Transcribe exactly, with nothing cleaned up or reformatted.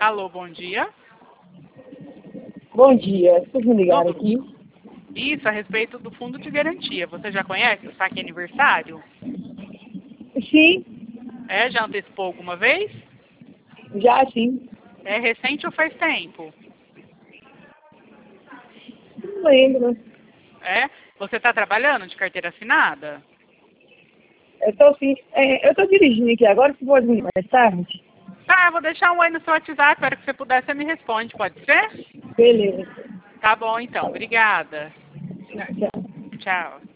Alô, bom dia. Bom dia, vocês me ligaram aqui? Isso, a respeito do fundo de garantia. Você já conhece o saque aniversário? Sim, É, já antecipou alguma vez? já sim. É recente ou faz tempo? Não lembro. É? Você está trabalhando de carteira assinada? Eu tô sim. É, eu tô dirigindo aqui agora, se pode me mais tarde? Tá, eu vou deixar um oi no seu WhatsApp, para que você puder, você me responde, pode ser? Beleza. Tá bom, então. Obrigada. Tchau. Tchau.